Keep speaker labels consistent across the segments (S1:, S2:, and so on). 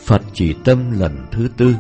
S1: Phật chỉ tâm lần thứ tư.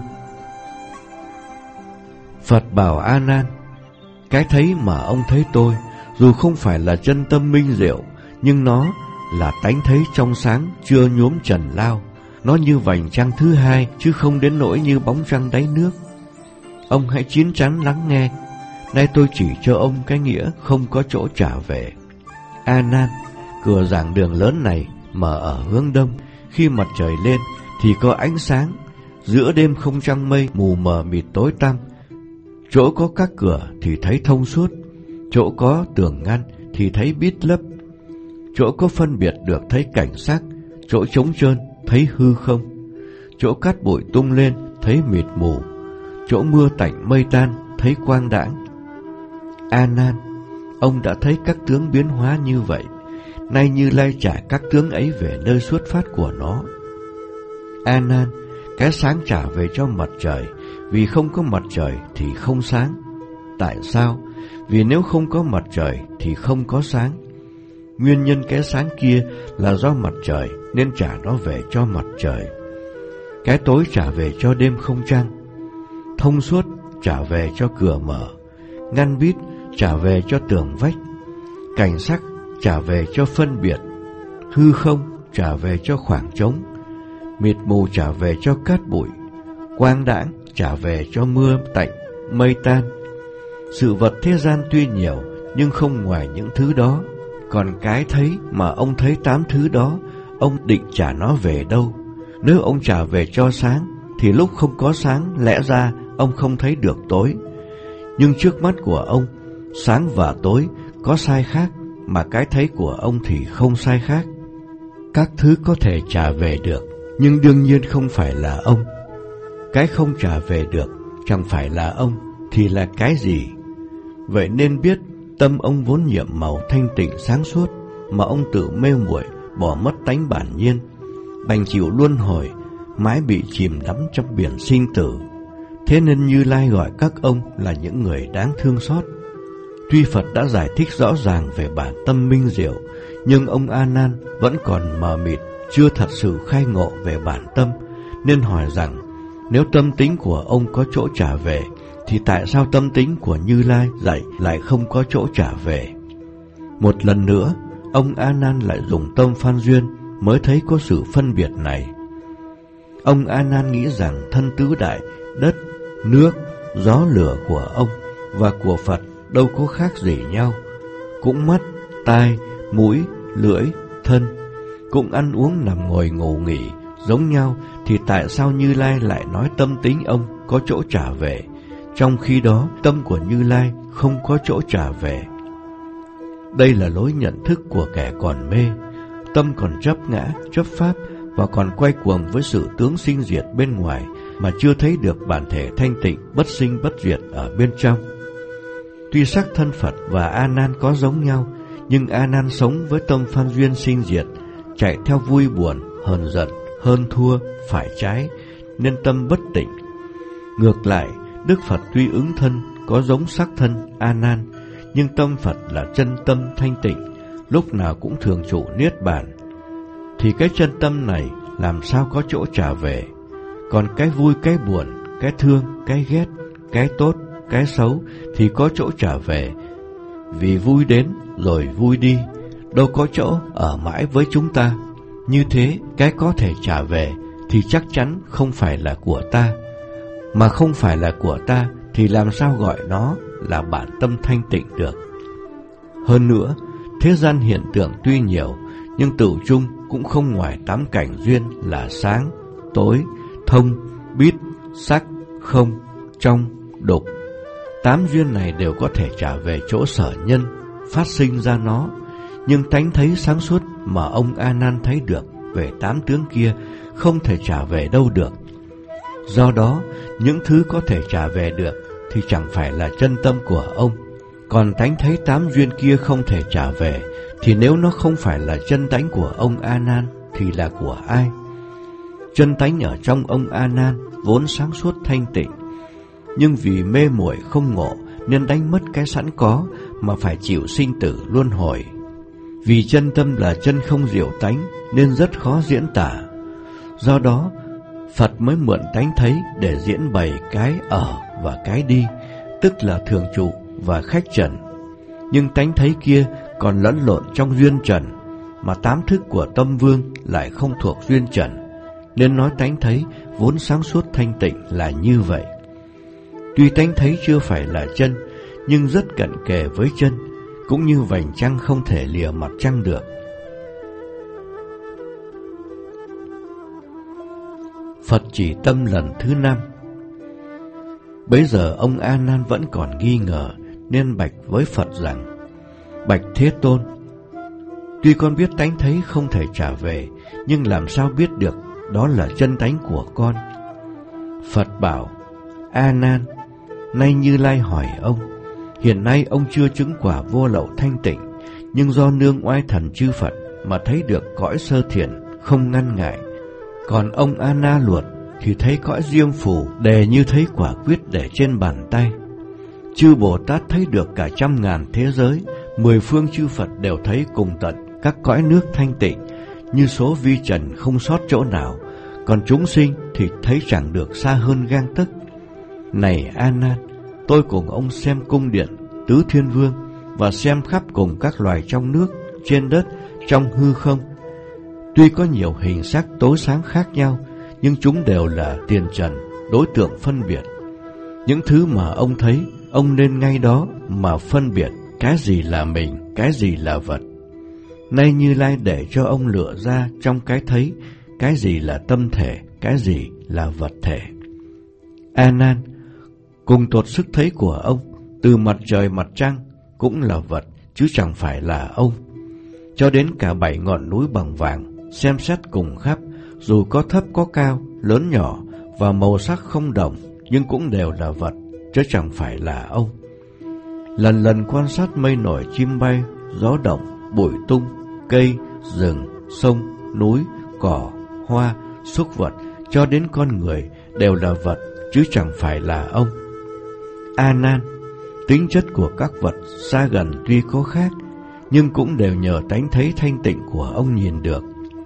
S1: Phật bảo A Nan: cái thấy mà ông thấy tôi, dù không phải là chân tâm minh diệu, nhưng nó là tánh thấy trong sáng, chưa nhuốm trần lao. Nó như vành trăng thứ hai, chứ không đến nỗi như bóng trăng đáy nước. Ông hãy chín chắn lắng nghe. Nay tôi chỉ cho ông cái nghĩa không có chỗ trả về. A Nan, cửa giảng đường lớn này mở ở hướng đông. Khi mặt trời lên thì có ánh sáng, giữa đêm không trăng mây, mù mờ mịt tối tăm. Chỗ có các cửa thì thấy thông suốt, chỗ có tường ngăn thì thấy bít lấp. Chỗ có phân biệt được thấy cảnh sắc, chỗ trống trơn thấy hư không. Chỗ cát bụi tung lên thấy mịt mù, chỗ mưa tạnh mây tan thấy quang đãng. A Nan, ông đã thấy các tướng biến hóa như vậy. Nay Như Lai trả các tướng ấy về nơi xuất phát của nó. A Nan, cái sáng trả về cho mặt trời, vì không có mặt trời thì không sáng. Tại sao? Vì nếu không có mặt trời thì không có sáng. Nguyên nhân cái sáng kia là do mặt trời, nên trả nó về cho mặt trời. Cái tối trả về cho đêm không trăng. Thông suốt trả về cho cửa mở. Ngăn bít trả về cho tường vách. Cảnh sắc trả về cho phân biệt. Hư không trả về cho khoảng trống. Mịt mù trả về cho cát bụi. Quang đãng trả về cho mưa tạnh, mây tan. Sự vật thế gian tuy nhiều, nhưng không ngoài những thứ đó. Còn cái thấy mà ông thấy 8 thứ đó, ông định trả nó về đâu? Nếu ông trả về cho sáng, thì lúc không có sáng, lẽ ra ông không thấy được tối. Nhưng trước mắt của ông, sáng và tối có sai khác, mà cái thấy của ông thì không sai khác. Các thứ có thể trả về được, nhưng đương nhiên không phải là ông. Cái không trả về được, chẳng phải là ông, thì là cái gì? Vậy nên biết, tâm ông vốn nhiệm màu thanh tịnh sáng suốt, mà ông tự mê muội, bỏ mất tánh bản nhiên, đành chịu luân hồi, mãi bị chìm đắm trong biển sinh tử. Thế nên Như Lai gọi các ông là những người đáng thương xót. Tuy Phật đã giải thích rõ ràng về bản tâm minh diệu, nhưng ông A Nan vẫn còn mờ mịt, chưa thật sự khai ngộ về bản tâm, nên hỏi rằng nếu tâm tính của ông có chỗ trả về, thì tại sao tâm tính của Như Lai dạy lại không có chỗ trả về? Một lần nữa, ông A Nan lại dùng tâm phan duyên mới thấy có sự phân biệt này. Ông A Nan nghĩ rằng thân tứ đại, đất, nước, gió lửa của ông và của Phật đâu có khác gì nhau. Cũng mắt, tai, mũi, lưỡi, thân, cũng ăn uống nằm ngồi ngủ nghỉ giống nhau, thì tại sao Như Lai lại nói tâm tính ông có chỗ trả về, trong khi đó tâm của Như Lai không có chỗ trả về? Đây là lối nhận thức của kẻ còn mê. Tâm còn chấp ngã, chấp pháp, và còn quay cuồng với sự tướng sinh diệt bên ngoài, mà chưa thấy được bản thể thanh tịnh bất sinh bất diệt ở bên trong. Tuy sắc thân Phật và A Nan có giống nhau, nhưng A Nan sống với tâm phan duyên sinh diệt, chạy theo vui buồn, hờn giận, hơn thua, phải trái, nên tâm bất tịnh. Ngược lại, Đức Phật tuy ứng thân có giống sắc thân A Nan, nhưng tâm Phật là chân tâm thanh tịnh, lúc nào cũng thường trụ niết bàn. Thì cái chân tâm này làm sao có chỗ trả về? Còn cái vui, cái buồn, cái thương, cái ghét, cái tốt, cái xấu thì có chỗ trả về. Vì vui đến rồi vui đi, đâu có chỗ ở mãi với chúng ta. Như thế, cái có thể trả về thì chắc chắn không phải là của ta. Mà không phải là của ta thì làm sao gọi nó là bản tâm thanh tịnh được? Hơn nữa, thế gian hiện tượng tuy nhiều, nhưng tự chung cũng không ngoài 8 cảnh duyên là sáng, tối, thông, bít, sắc, không, trong, đục. 8 duyên này đều có thể trả về chỗ sở nhân phát sinh ra nó, nhưng tánh thấy sáng suốt mà ông A Nan thấy được về 8 tướng kia không thể trả về đâu được. Do đó, những thứ có thể trả về được thì chẳng phải là chân tâm của ông. Còn tánh thấy 8 duyên kia không thể trả về, thì nếu nó không phải là chân tánh của ông A Nan thì là của ai? Chân tánh ở trong ông A Nan vốn sáng suốt thanh tịnh, nhưng vì mê muội không ngộ nên đánh mất cái sẵn có, mà phải chịu sinh tử luân hồi. Vì chân tâm là chân không diệu tánh nên rất khó diễn tả. Do đó, Phật mới mượn tánh thấy để diễn bày cái ở và cái đi, tức là thường trụ và khách trần. Nhưng tánh thấy kia còn lẫn lộn trong duyên trần, mà tám thức của tâm vương lại không thuộc duyên trần, nên nói tánh thấy vốn sáng suốt thanh tịnh là như vậy. Tuy tánh thấy chưa phải là chân, nhưng rất cận kề với chân, cũng như vành trăng không thể lìa mặt trăng được. Phật chỉ tâm lần thứ 5. Bấy giờ ông A Nan vẫn còn nghi ngờ, nên bạch với Phật rằng: Bạch Thế Tôn, tuy con biết tánh thấy không thể trả về, nhưng làm sao biết được đó là chân tánh của con? Phật bảo: A Nan, nay Như Lai hỏi ông, hiện nay ông chưa chứng quả vô lậu thanh tịnh, nhưng do nương oai thần chư Phật mà thấy được cõi sơ thiện không ngăn ngại. Còn ông A Na Luật thì thấy cõi diêm phù đề như thấy quả quyết để trên bàn tay. Chư Bồ Tát thấy được cả 100.000 thế giới, 10 phương chư Phật đều thấy cùng tận các cõi nước thanh tịnh, như số vi trần không sót chỗ nào. Còn chúng sinh thì thấy chẳng được xa hơn gang tấc. Này A Nan, tôi cùng ông xem cung điện Tứ Thiên Vương, và xem khắp cùng các loài trong nước, trên đất, trong hư không. Tuy có nhiều hình sắc tối sáng khác nhau, nhưng chúng đều là tiền trần, đối tượng phân biệt. Những thứ mà ông thấy, ông nên ngay đó mà phân biệt cái gì là mình, cái gì là vật. Nay Như Lai để cho ông lựa ra trong cái thấy, cái gì là tâm thể, cái gì là vật thể. A Nan, cùng tột sức thấy của ông, từ mặt trời mặt trăng cũng là vật, chứ chẳng phải là ông. Cho đến cả 7 ngọn núi bằng vàng, xem xét cùng khắp, dù có thấp có cao, lớn nhỏ và màu sắc không đồng, nhưng cũng đều là vật, chứ chẳng phải là ông. Lần lần quan sát mây nổi, chim bay, gió động, bụi tung, cây, rừng, sông, núi, cỏ, hoa, súc vật, cho đến con người đều là vật, chứ chẳng phải là ông. A Nan, tính chất của các vật xa gần tuy có khác, nhưng cũng đều nhờ tánh thấy thanh tịnh của ông nhìn được.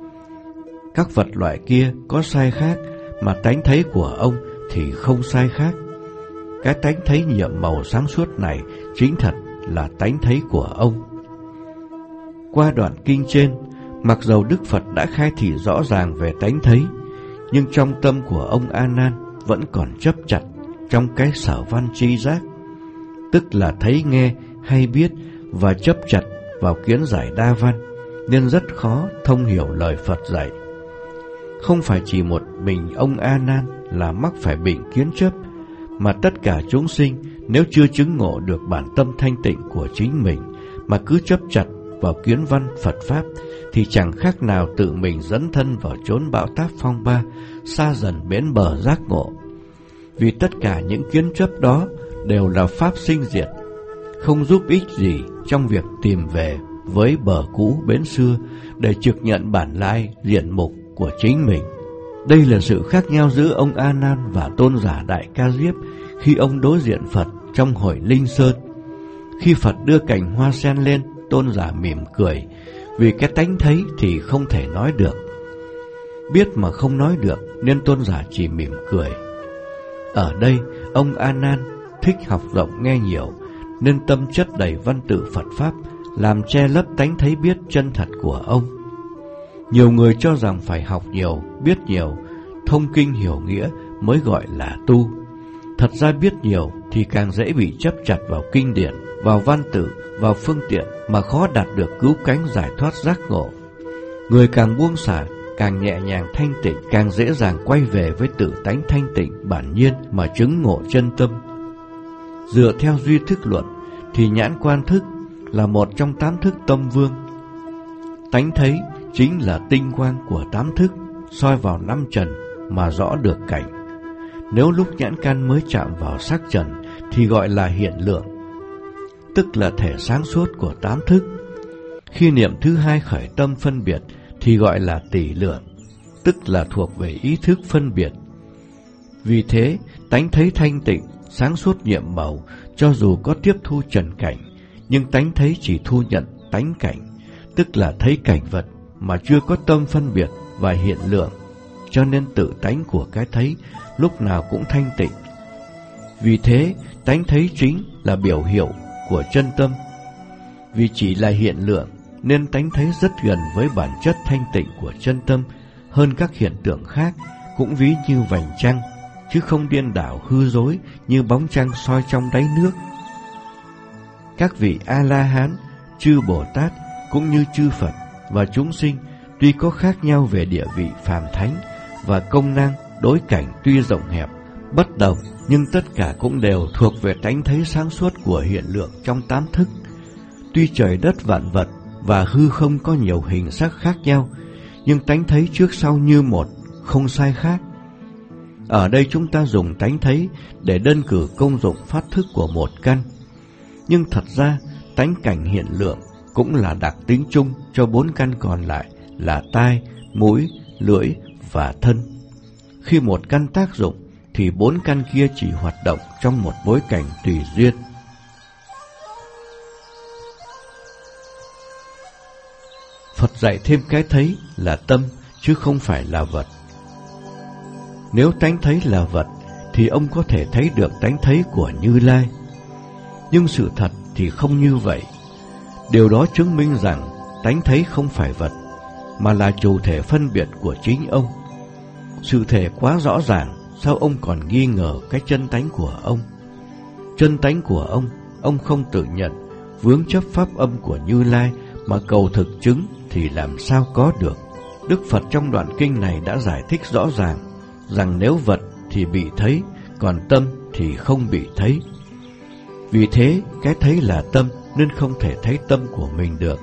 S1: Các vật loại kia có sai khác, mà tánh thấy của ông thì không sai khác. Cái tánh thấy nhiệm màu sáng suốt này chính thật là tánh thấy của ông. Qua đoạn kinh trên, mặc dầu Đức Phật đã khai thị rõ ràng về tánh thấy, nhưng trong tâm của ông A Nan vẫn còn chấp chặt trong cái sở văn tri giác, tức là thấy nghe hay biết, và chấp chặt vào kiến giải đa văn, nên rất khó thông hiểu lời Phật dạy. Không phải chỉ một mình ông A Nan là mắc phải bệnh kiến chấp, mà tất cả chúng sinh nếu chưa chứng ngộ được bản tâm thanh tịnh của chính mình, mà cứ chấp chặt vào kiến văn Phật Pháp, thì chẳng khác nào tự mình dẫn thân vào chốn bão táp phong ba, xa dần bến bờ giác ngộ. Vì tất cả những kiến chấp đó đều là pháp sinh diệt, không giúp ích gì trong việc tìm về với bờ cũ bến xưa để trực nhận bản lai diện mục của chính mình. Đây là sự khác nhau giữa ông A Nan và tôn giả Đại Ca Diếp khi ông đối diện Phật trong hội Linh Sơn. Khi Phật đưa cành hoa sen lên, tôn giả mỉm cười, vì cái tánh thấy thì không thể nói được. Biết mà không nói được nên tôn giả chỉ mỉm cười. Ở đây, ông A Nan thích học rộng nghe nhiều, nên tâm chất đầy văn tự Phật Pháp, làm che lấp tánh thấy biết chân thật của ông. Nhiều người cho rằng phải học nhiều, biết nhiều, thông kinh hiểu nghĩa mới gọi là tu. Thật ra biết nhiều thì càng dễ bị chấp chặt vào kinh điển, vào văn tự, vào phương tiện, mà khó đạt được cứu cánh giải thoát giác ngộ. Người càng buông xả, càng nhẹ nhàng thanh tịnh, càng dễ dàng quay về với tự tánh thanh tịnh bản nhiên mà chứng ngộ chân tâm. Dựa theo duy thức luận thì nhãn quan thức là một trong 8 thức tâm vương. Tánh thấy chính là tinh quang của 8 thức, soi vào 5 trần mà rõ được cảnh. Nếu lúc nhãn căn mới chạm vào sắc trần thì gọi là hiện lượng, tức là thể sáng suốt của 8 thức. Khi niệm thứ hai khởi tâm phân biệt thì gọi là tỷ lượng, tức là thuộc về ý thức phân biệt. Vì thế, tánh thấy thanh tịnh, sáng suốt nhiệm màu, cho dù có tiếp thu trần cảnh, nhưng tánh thấy chỉ thu nhận tánh cảnh, tức là thấy cảnh vật mà chưa có tâm phân biệt và hiện lượng, cho nên tự tánh của cái thấy lúc nào cũng thanh tịnh. Vì thế, tánh thấy chính là biểu hiệu của chân tâm. Vì chỉ là hiện lượng, nên tánh thấy rất gần với bản chất thanh tịnh của chân tâm hơn các hiện tượng khác, cũng ví như vành trăng, chứ không điên đảo hư dối như bóng trăng soi trong đáy nước. Các vị A-la-hán, chư Bồ Tát cũng như chư Phật và chúng sinh tuy có khác nhau về địa vị phàm thánh và công năng, đối cảnh tuy rộng hẹp, bất đồng, nhưng tất cả cũng đều thuộc về tánh thấy sáng suốt của hiện lượng trong tám thức. Tuy trời đất vạn vật và hư không có nhiều hình sắc khác nhau, nhưng tánh thấy trước sau như một, không sai khác. Ở đây chúng ta dùng tánh thấy để đơn cử công dụng phát thức của một căn. Nhưng thật ra, tánh cảnh hiện lượng cũng là đặc tính chung cho bốn căn còn lại là tai, mũi, lưỡi và thân. Khi một căn tác dụng, thì bốn căn kia chỉ hoạt động trong một bối cảnh tùy duyên. Phật dạy thêm cái thấy là tâm, chứ không phải là vật. Nếu tánh thấy là vật, thì ông có thể thấy được tánh thấy của Như Lai. Nhưng sự thật thì không như vậy. Điều đó chứng minh rằng tánh thấy không phải vật, mà là chủ thể phân biệt của chính ông. Sự thể quá rõ ràng, sao ông còn nghi ngờ cái chân tánh của ông? Chân tánh của ông không tự nhận, vướng chấp pháp âm của Như Lai mà cầu thực chứng thì làm sao có được. Đức Phật trong đoạn kinh này đã giải thích rõ ràng rằng nếu vật thì bị thấy, còn tâm thì không bị thấy. Vì thế, cái thấy là tâm nên không thể thấy tâm của mình được.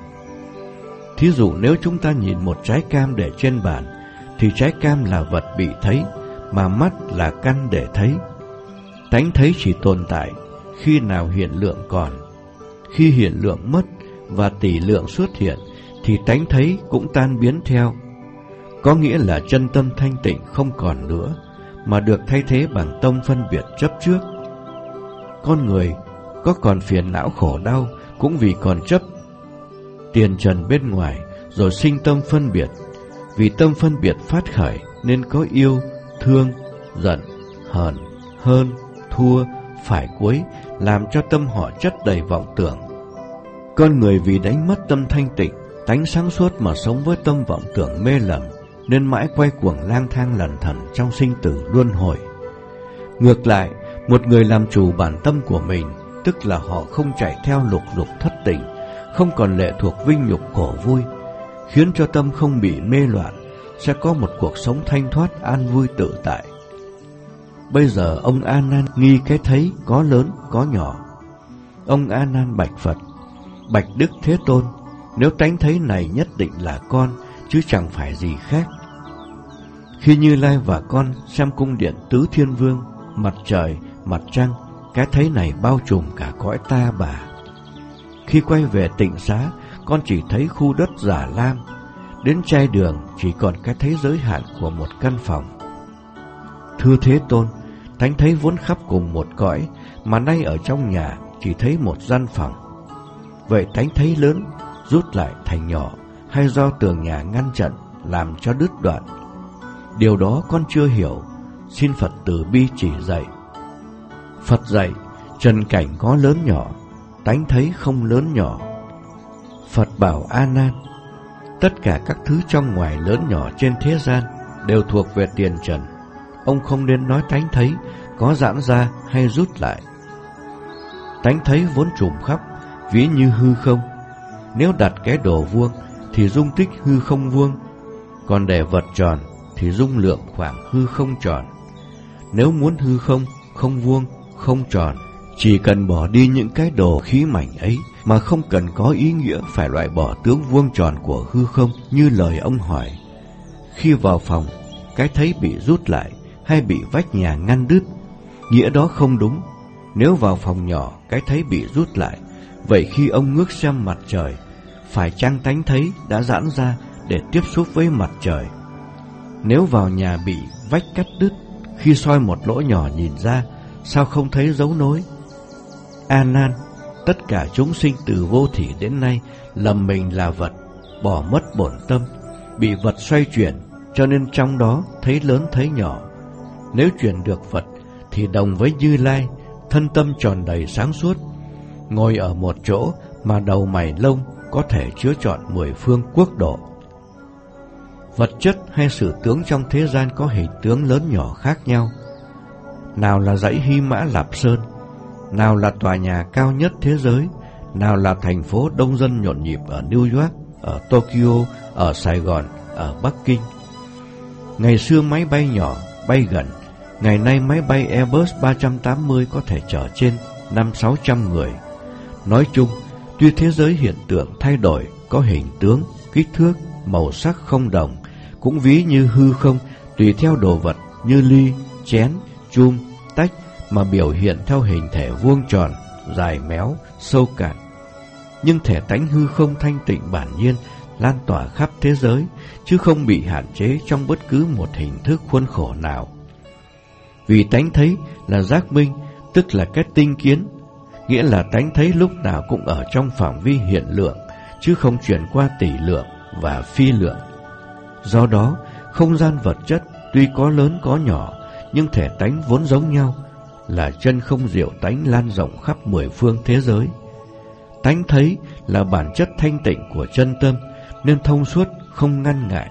S1: Thí dụ nếu chúng ta nhìn một trái cam để trên bàn, thì trái cam là vật bị thấy, mà mắt là căn để thấy. Tánh thấy chỉ tồn tại khi nào hiện lượng còn. Khi hiện lượng mất và tỷ lượng xuất hiện, thì tánh thấy cũng tan biến theo. Có nghĩa là chân tâm thanh tịnh không còn nữa, mà được thay thế bằng tâm phân biệt chấp trước. Con người có còn phiền não khổ đau cũng vì còn chấp tiền trần bên ngoài, rồi sinh tâm phân biệt. Vì tâm phân biệt phát khởi nên có yêu, thương, giận, hờn, hơn, thua, phải cuối, làm cho tâm họ chất đầy vọng tưởng. Con người vì đánh mất tâm thanh tịnh, tánh sáng suốt mà sống với tâm vọng tưởng mê lầm, nên mãi quay cuồng lang thang lẩn thẩn trong sinh tử luân hồi. Ngược lại, một người làm chủ bản tâm của mình, tức là họ không chạy theo lục dục thất tình, không còn lệ thuộc vinh nhục khổ vui, khiến cho tâm không bị mê loạn, sẽ có một cuộc sống thanh thoát an vui tự tại. Bây giờ ông A Nan nghi cái thấy có lớn có nhỏ. Ông A Nan bạch Phật: bạch Đức Thế Tôn, nếu tánh thấy này nhất định là con, chứ chẳng phải gì khác. Khi Như Lai và con xem cung điện Tứ Thiên Vương, mặt trời, mặt trăng, cái thấy này bao trùm cả cõi ta bà. Khi quay về Tịnh Xá, con chỉ thấy khu đất Già Lam. Đến Trai Đường chỉ còn cái thấy giới hạn của một căn phòng. Thưa Thế Tôn, tánh thấy vốn khắp cùng một cõi, mà nay ở trong nhà chỉ thấy một gian phòng. Vậy tánh thấy lớn rút lại thành nhỏ, hay do tường nhà ngăn chặn làm cho đứt đoạn? Điều đó con chưa hiểu, xin Phật từ bi chỉ dạy. Phật dạy, trần cảnh có lớn nhỏ, tánh thấy không lớn nhỏ. Phật bảo A Nan, tất cả các thứ trong ngoài lớn nhỏ trên thế gian đều thuộc về tiền trần. Ông không nên nói tánh thấy có giãn ra hay rút lại. Tánh thấy vốn trùm khắp, ví như hư không. Nếu đặt cái đồ vuông thì dung tích hư không vuông, còn để vật tròn thì dung lượng khoảng hư không tròn. Nếu muốn hư không, không vuông, không tròn, chỉ cần bỏ đi những cái đồ khí mảnh ấy, mà không cần có ý nghĩa phải loại bỏ tướng vuông tròn của hư không như lời ông hỏi. Khi vào phòng, cái thấy bị rút lại hay bị vách nhà ngăn đứt, nghĩa đó không đúng. Nếu vào phòng nhỏ, cái thấy bị rút lại, vậy khi ông ngước xem mặt trời, phải chăng tánh thấy đã giãn ra để tiếp xúc với mặt trời? Nếu vào nhà bị vách cắt đứt, khi soi một lỗ nhỏ nhìn ra, sao không thấy dấu nối? A Nan, tất cả chúng sinh từ vô thỉ đến nay lầm mình là vật, bỏ mất bổn tâm, bị vật xoay chuyển, cho nên trong đó thấy lớn thấy nhỏ. Nếu chuyển được Phật thì đồng với Như Lai, thân tâm tròn đầy sáng suốt, ngồi ở một chỗ mà đầu mày lông có thể chứa trọn 10 phương quốc độ. Vật chất hay sự tướng trong thế gian có hình tướng lớn nhỏ khác nhau. Nào là dãy Hy Mã Lạp Sơn, nào là tòa nhà cao nhất thế giới, nào là thành phố đông dân nhộn nhịp ở New York, ở Tokyo, ở Sài Gòn, ở Bắc Kinh. Ngày xưa máy bay nhỏ, bay gần, ngày nay máy bay Airbus 380 có thể chở trên 500-600 người. Nói chung, tuy thế giới hiện tượng thay đổi, có hình tướng, kích thước, màu sắc không đồng, cũng ví như hư không tùy theo đồ vật như ly, chén, chum, tách mà biểu hiện theo hình thể vuông tròn, dài méo, sâu cạn. Nhưng thể tánh hư không thanh tịnh bản nhiên lan tỏa khắp thế giới, chứ không bị hạn chế trong bất cứ một hình thức khuôn khổ nào. Vì tánh thấy là giác minh, tức là cái tinh kiến, nghĩa là tánh thấy lúc nào cũng ở trong phạm vi hiện lượng, chứ không chuyển qua tỷ lượng và phi lượng. Do đó, không gian vật chất tuy có lớn có nhỏ, nhưng thể tánh vốn giống nhau, là chân không diệu tánh lan rộng khắp 10 phương thế giới. Tánh thấy là bản chất thanh tịnh của chân tâm, nên thông suốt không ngăn ngại.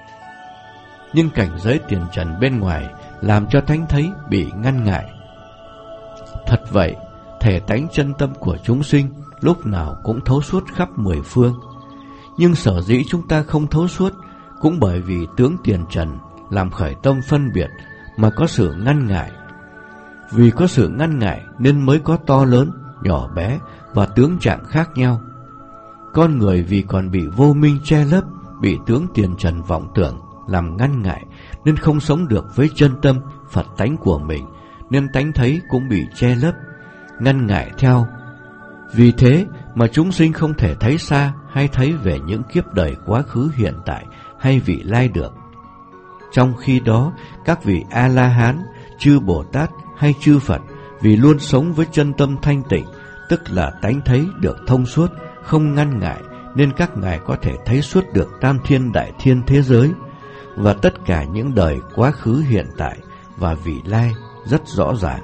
S1: Nhưng cảnh giới tiền trần bên ngoài làm cho tánh thấy bị ngăn ngại. Thật vậy, thể tánh chân tâm của chúng sinh lúc nào cũng thấu suốt khắp 10 phương. Nhưng sở dĩ chúng ta không thấu suốt cũng bởi vì tướng tiền trần làm khởi tâm phân biệt mà có sự ngăn ngại. Vì có sự ngăn ngại nên mới có to lớn, nhỏ bé và tướng trạng khác nhau. Con người vì còn bị vô minh che lấp, bị tướng tiền trần vọng tưởng làm ngăn ngại, nên không sống được với chân tâm Phật tánh của mình, nên tánh thấy cũng bị che lấp, ngăn ngại theo. Vì thế mà chúng sinh không thể thấy xa hay thấy về những kiếp đời quá khứ, hiện tại hay vị lai được. Trong khi đó, các vị A-la-hán, chư Bồ Tát hay chư Phật vì luôn sống với chân tâm thanh tịnh, tức là tánh thấy được thông suốt, không ngăn ngại, nên các ngài có thể thấy suốt được tam thiên đại thiên thế giới và tất cả những đời quá khứ, hiện tại và vị lai rất rõ ràng.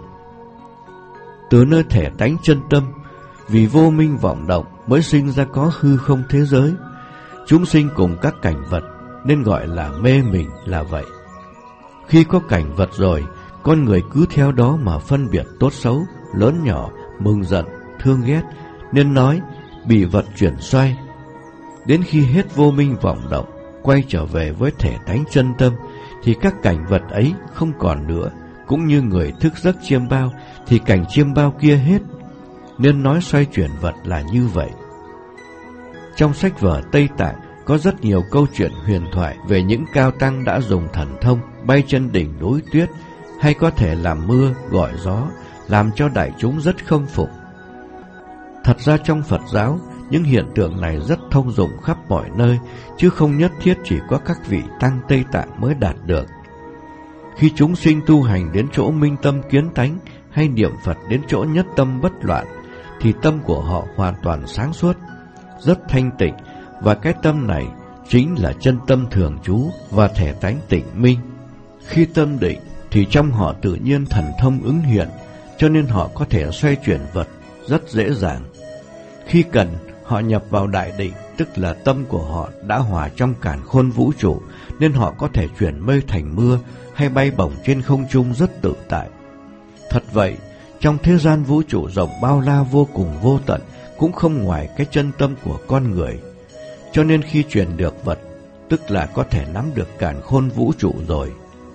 S1: Từ nơi thể tánh chân tâm, vì vô minh vọng động mới sinh ra có hư không thế giới. Chúng sinh cùng các cảnh vật nên gọi là mê mình là vậy. Khi có cảnh vật rồi, con người cứ theo đó mà phân biệt tốt xấu, lớn nhỏ, mừng giận, thương ghét, nên nói bị vật chuyển xoay. Đến khi hết vô minh vọng động, quay trở về với thể tánh chân tâm, thì các cảnh vật ấy không còn nữa. Cũng như người thức giấc chiêm bao, thì cảnh chiêm bao kia hết, nên nói xoay chuyển vật là như vậy. Trong sách vở Tây Tạng có rất nhiều câu chuyện huyền thoại về những cao tăng đã dùng thần thông bay trên đỉnh núi tuyết, hay có thể làm mưa, gọi gió, làm cho đại chúng rất khâm phục. Thật ra trong Phật giáo, những hiện tượng này rất thông dụng khắp mọi nơi, chứ không nhất thiết chỉ có các vị tăng Tây Tạng mới đạt được. Khi chúng sinh tu hành đến chỗ minh tâm kiến tánh, hay niệm Phật đến chỗ nhất tâm bất loạn, thì tâm của họ hoàn toàn sáng suốt, rất thanh tịnh, và cái tâm này chính là chân tâm thường trú và thể tánh tịnh minh. Khi tâm định thì trong họ tự nhiên thần thông ứng hiện, cho nên họ có thể xoay chuyển vật rất dễ dàng. Khi cần, họ nhập vào đại định, tức là tâm của họ đã hòa trong càn khôn vũ trụ, nên họ có thể chuyển mây thành mưa hay bay bổng trên không trung rất tự tại. Thật vậy, trong thế gian vũ trụ rộng bao la vô cùng vô tận, cũng không ngoài cái chân tâm của con người. Cho nên khi chuyển được vật, tức là có thể nắm được càn khôn vũ trụ rồi.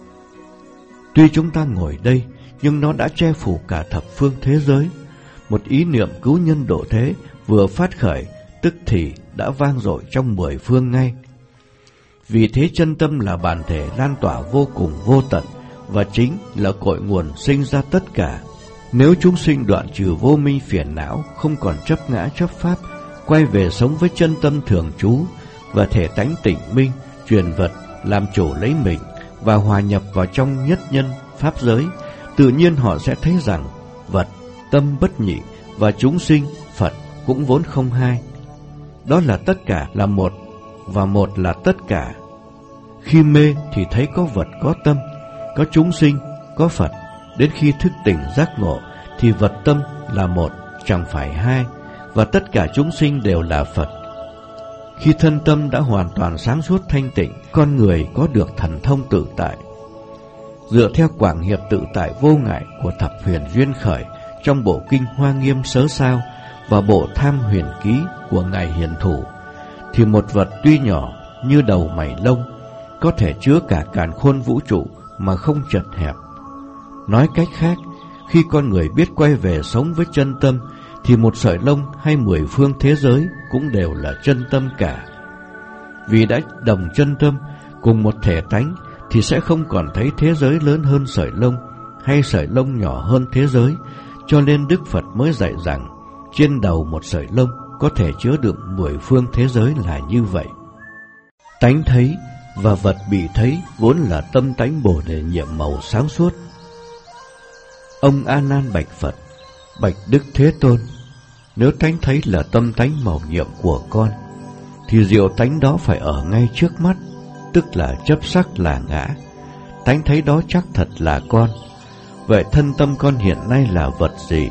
S1: Tuy chúng ta ngồi đây, nhưng nó đã che phủ cả thập phương thế giới. Một ý niệm cứu nhân độ thế vừa phát khởi, tức thì đã vang dội trong 10 phương ngay. Vì thế chân tâm là bản thể lan tỏa vô cùng vô tận, và chính là cội nguồn sinh ra tất cả. Nếu chúng sinh đoạn trừ vô minh phiền não, không còn chấp ngã chấp pháp, quay về sống với chân tâm thường trú và thể tánh tịnh minh, truyền vật làm chủ lấy mình và hòa nhập vào trong nhất nhân pháp giới, tự nhiên họ sẽ thấy rằng vật, tâm bất nhị và chúng sinh, Phật cũng vốn không hai. Đó là tất cả là một, và một là tất cả. Khi mê thì thấy có vật có tâm, có chúng sinh, có Phật. Đến khi thức tỉnh giác ngộ thì vật tâm là một, chẳng phải hai, và tất cả chúng sinh đều là Phật. Khi thân tâm đã hoàn toàn sáng suốt thanh tịnh, con người có được thần thông tự tại. Dựa theo quảng hiệp tự tại vô ngại của Thập Huyền Duyên Khởi trong bộ kinh Hoa Nghiêm Sớ Sao và bộ Tham Huyền Ký của Ngài Hiền Thủ, thì một vật tuy nhỏ như đầu mày lông có thể chứa cả càn khôn vũ trụ mà không chật hẹp. Nói cách khác, khi con người biết quay về sống với chân tâm thì một sợi lông hay 10 phương thế giới cũng đều là chân tâm cả. Vì đã đồng chân tâm cùng một thể tánh thì sẽ không còn thấy thế giới lớn hơn sợi lông hay sợi lông nhỏ hơn thế giới, cho nên Đức Phật mới dạy rằng trên đầu một sợi lông có thể chứa đựng 10 phương thế giới là như vậy. Tánh thấy và vật bị thấy vốn là tâm tánh Bồ Đề nhiệm màu sáng suốt. Ông A Nan bạch Phật: bạch Đức Thế Tôn, nếu tánh thấy là tâm tánh màu nhiệm của con thì diệu tánh đó phải ở ngay trước mắt, tức là chấp sắc là ngã. Tánh thấy đó chắc thật là con. Vậy thân tâm con hiện nay là vật gì?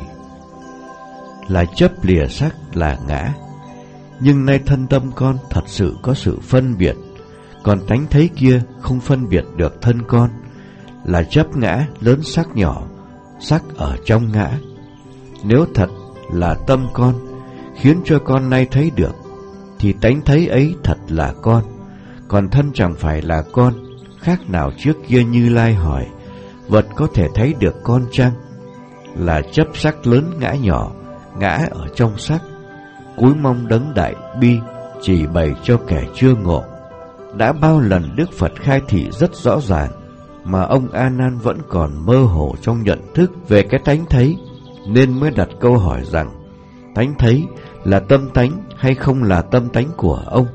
S1: Là chấp lìa sắc là ngã. Nhưng nay thân tâm con thật sự có sự phân biệt, còn tánh thấy kia không phân biệt được thân con, là chấp ngã lớn sắc nhỏ, sắc ở trong ngã. Nếu thật là tâm con khiến cho con nay thấy được thì tánh thấy ấy thật là con, còn thân chẳng phải là con. Khác nào trước kia Như Lai hỏi: vật có thể thấy được con chăng? Là chấp sắc lớn ngã nhỏ, ngã ở trong sắc. Cúi mong đấng đại bi chỉ bày cho kẻ chưa ngộ. Đã bao lần Đức Phật khai thị rất rõ ràng mà ông A Nan vẫn còn mơ hồ trong nhận thức về cái tánh thấy, nên mới đặt câu hỏi rằng tánh thấy là tâm tánh hay không là tâm tánh của ông.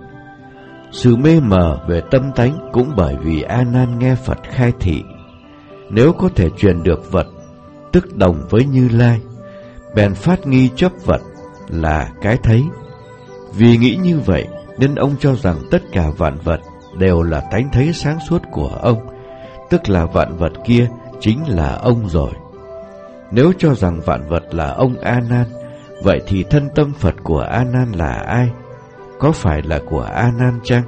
S1: Sự mê mờ về tâm tánh cũng bởi vì A Nan nghe Phật khai thị nếu có thể truyền được vật, tức đồng với Như Lai, bèn phát nghi chấp vật là cái thấy. Vì nghĩ như vậy nên ông cho rằng tất cả vạn vật đều là tánh thấy sáng suốt của ông, tức là vạn vật kia chính là ông rồi. Nếu cho rằng vạn vật là ông A Nan, vậy thì thân tâm Phật của A Nan là ai? Có phải là của A Nan chăng?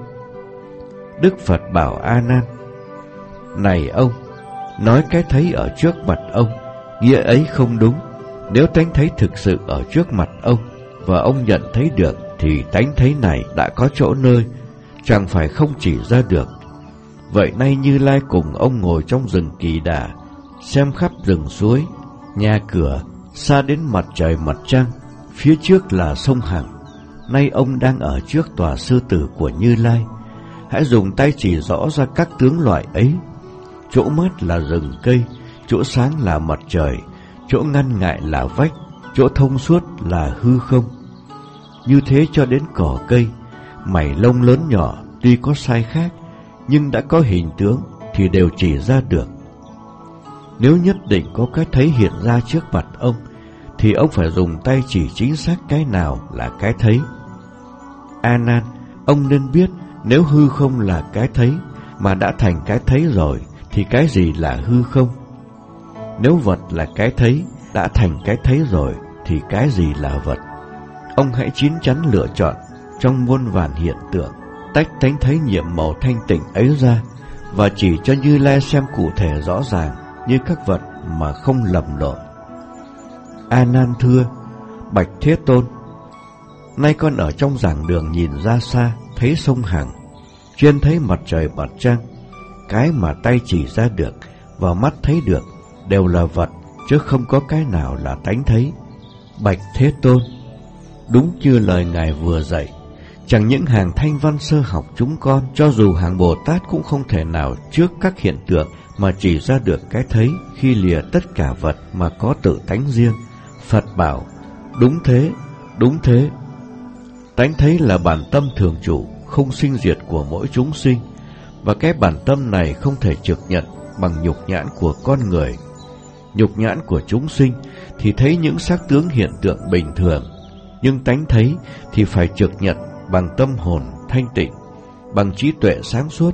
S1: Đức Phật bảo A Nan: này ông, nói cái thấy ở trước mặt ông, nghĩa ấy không đúng. Nếu tánh thấy thực sự ở trước mặt ông và ông nhận thấy được thì tánh thấy này đã có chỗ nơi, chẳng phải không chỉ ra được. Vậy nay Như Lai cùng ông ngồi trong rừng Kỳ Đà, xem khắp rừng suối, nhà cửa, xa đến mặt trời mặt trăng, phía trước là sông Hằng. Nay ông đang ở trước tòa sư tử của Như Lai. Hãy dùng tay chỉ rõ ra các tướng loại ấy. Chỗ mát là rừng cây, chỗ sáng là mặt trời, chỗ ngăn ngại là vách, chỗ thông suốt là hư không. Như thế cho đến cỏ cây, mảy lông lớn nhỏ tuy có sai khác, nhưng đã có hình tướng thì đều chỉ ra được. Nếu nhất định có cái thấy hiện ra trước mặt ông, thì ông phải dùng tay chỉ chính xác cái nào là cái thấy. A Nan, ông nên biết nếu hư không là cái thấy mà đã thành cái thấy rồi thì cái gì là hư không? Nếu vật là cái thấy đã thành cái thấy rồi thì cái gì là vật? Ông hãy chín chắn lựa chọn trong muôn vàn hiện tượng, tách tánh thấy nhiệm màu thanh tịnh ấy ra và chỉ cho Như Lai xem cụ thể rõ ràng như các vật mà không lầm lộn. A Nan thưa: bạch Thế Tôn, nay con ở trong giảng đường nhìn ra xa thấy sông Hằng, trên thấy mặt trời mặt trăng. Cái mà tay chỉ ra được và mắt thấy được đều là vật, chứ không có cái nào là tánh thấy. Bạch Thế Tôn, đúng như lời Ngài vừa dạy, chẳng những hàng thanh văn sơ học chúng con, cho dù hàng Bồ Tát cũng không thể nào trước các hiện tượng mà chỉ ra được cái thấy khi lìa tất cả vật mà có tự tánh riêng. Phật bảo: đúng thế, đúng thế. Tánh thấy là bản tâm thường trụ, không sinh diệt của mỗi chúng sinh, và cái bản tâm này không thể trực nhận bằng nhục nhãn của con người. Nhục nhãn của chúng sinh thì thấy những sắc tướng hiện tượng bình thường, nhưng tánh thấy thì phải trực nhận bằng tâm hồn thanh tịnh, bằng trí tuệ sáng suốt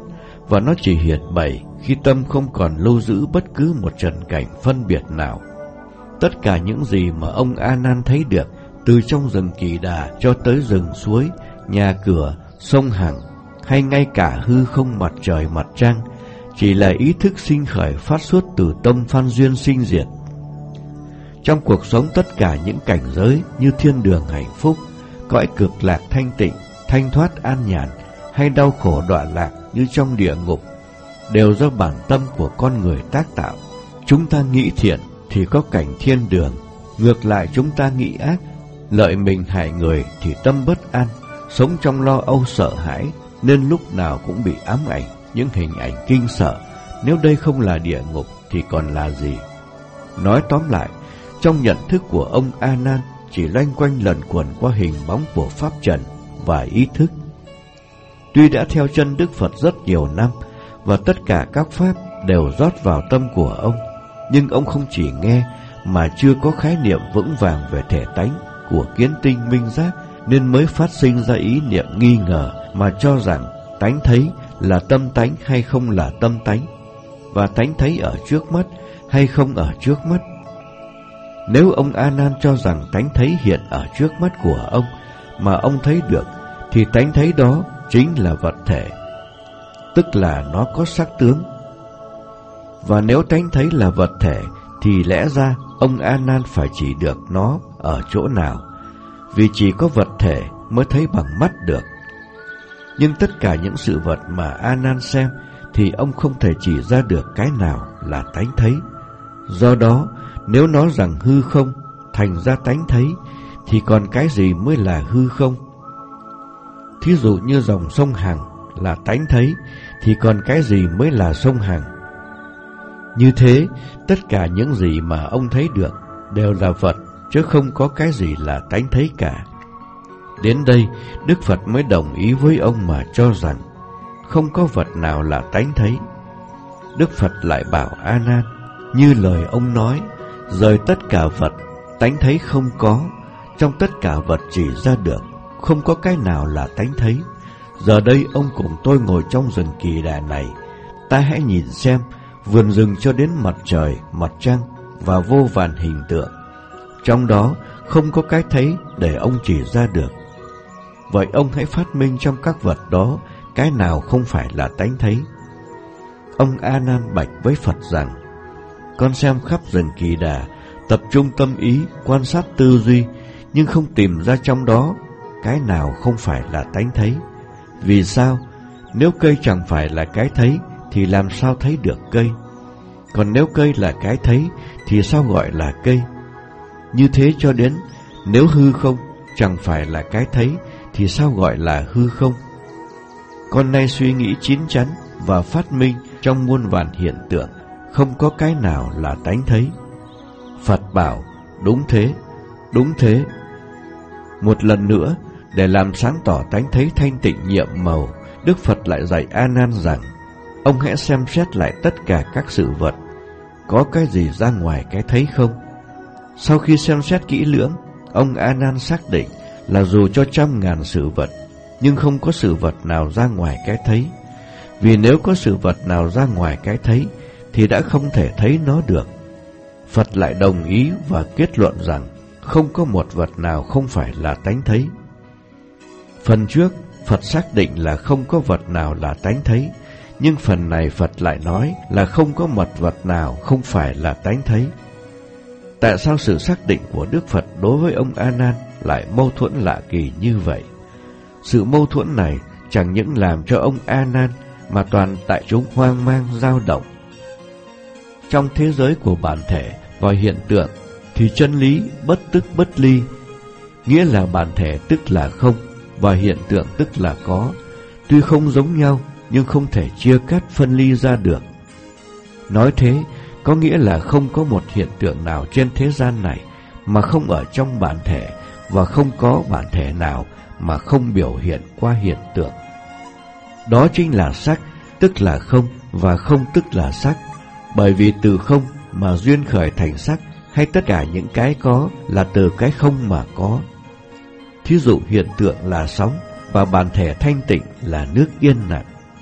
S1: và nó chỉ hiện bày khi tâm không còn lưu giữ bất cứ một trần cảnh phân biệt nào. Tất cả những gì mà ông A Nan thấy được, từ trong rừng Kỳ Đà cho tới rừng suối, nhà cửa, sông Hằng, hay ngay cả hư không mặt trời mặt trăng, chỉ là ý thức sinh khởi phát xuất từ tâm phan duyên sinh diệt. Trong cuộc sống, tất cả những cảnh giới như thiên đường hạnh phúc, cõi cực lạc thanh tịnh, thanh thoát an nhàn, hay đau khổ đọa lạc như trong địa ngục, đều do bản tâm của con người tác tạo. Chúng ta nghĩ thiện thì có cảnh thiên đường, ngược lại chúng ta nghĩ ác, lợi mình hại người thì tâm bất an, sống trong lo âu sợ hãi, nên lúc nào cũng bị ám ảnh những hình ảnh kinh sợ. Nếu đây không là địa ngục thì còn là gì? Nói tóm lại, trong nhận thức của ông A Nan chỉ loanh quanh lẩn quẩn qua hình bóng của pháp trần và ý thức. Tuy đã theo chân Đức Phật rất nhiều năm và tất cả các pháp đều rót vào tâm của ông, nhưng ông không chỉ nghe mà chưa có khái niệm vững vàng về thể tánh của kiến tinh minh giác, nên mới phát sinh ra ý niệm nghi ngờ mà cho rằng tánh thấy là tâm tánh hay không là tâm tánh, và tánh thấy ở trước mắt hay không ở trước mắt. Nếu ông A Nan cho rằng tánh thấy hiện ở trước mắt của ông mà ông thấy được, thì tánh thấy đó chính là vật thể, tức là nó có sắc tướng. Và nếu tánh thấy là vật thể thì lẽ ra ông A Nan phải chỉ được nó ở chỗ nào, vì chỉ có vật thể mới thấy bằng mắt được. Nhưng tất cả những sự vật mà A Nan xem thì ông không thể chỉ ra được cái nào là tánh thấy. Do đó, nếu nói rằng hư không thành ra tánh thấy, thì còn cái gì mới là hư không? Thí dụ như dòng sông Hằng là tánh thấy, thì còn cái gì mới là sông Hằng? Như thế, tất cả những gì mà ông thấy được đều là vật, chứ không có cái gì là tánh thấy cả. Đến đây, Đức Phật mới đồng ý với ông mà cho rằng không có vật nào là tánh thấy. Đức Phật lại bảo A Nan, như lời ông nói, rời tất cả vật, tánh thấy không có, trong tất cả vật chỉ ra được, không có cái nào là tánh thấy. Giờ đây ông cùng tôi ngồi trong rừng Kỳ Đà này, ta hãy nhìn xem vườn rừng cho đến mặt trời, mặt trăng và vô vàn hình tượng, trong đó không có cái thấy để ông chỉ ra được. Vậy ông hãy phát minh trong các vật đó cái nào không phải là tánh thấy. Ông A Nan bạch với Phật rằng, con xem khắp rừng Kỳ Đà, tập trung tâm ý, quan sát tư duy, nhưng không tìm ra trong đó cái nào không phải là tánh thấy. Vì sao? Nếu cây chẳng phải là cái thấy thì làm sao thấy được cây? Còn nếu cây là cái thấy thì sao gọi là cây? Như thế cho đến nếu hư không chẳng phải là cái thấy thì sao gọi là hư không? Con nay suy nghĩ chín chắn và phát minh trong muôn vàn hiện tượng, không có cái nào là tánh thấy. Phật bảo, đúng thế, đúng thế. Một lần nữa, để làm sáng tỏ tánh thấy thanh tịnh nhiệm màu, Đức Phật lại dạy A Nan rằng, ông hãy xem xét lại tất cả các sự vật, có cái gì ra ngoài cái thấy không? Sau khi xem xét kỹ lưỡng, ông A Nan xác định là dù cho 100.000 sự vật, nhưng không có sự vật nào ra ngoài cái thấy. Vì nếu có sự vật nào ra ngoài cái thấy thì đã không thể thấy nó được. Phật lại đồng ý và kết luận rằng không có một vật nào không phải là tánh thấy. Phần trước, Phật xác định là không có vật nào là tánh thấy, nhưng phần này Phật lại nói là không có một vật nào không phải là tánh thấy. Tại sao sự xác định của Đức Phật đối với ông A Nan lại mâu thuẫn lạ kỳ như vậy? Sự mâu thuẫn này chẳng những làm cho ông A Nan mà toàn đại chúng hoang mang dao động. Trong thế giới của bản thể và hiện tượng thì chân lý bất tức bất ly, nghĩa là bản thể tức là không và hiện tượng tức là có, tuy không giống nhau nhưng không thể chia cắt phân ly ra được. Nói thế có nghĩa là không có một hiện tượng nào trên thế gian này mà không ở trong bản thể, và không có bản thể nào mà không biểu hiện qua hiện tượng. Đó chính là sắc tức là không và không tức là sắc, bởi vì từ không mà duyên khởi thành sắc, hay tất cả những cái có là từ cái không mà có. Thí dụ hiện tượng là sóng và bản thể thanh tịnh là nước yên lặng.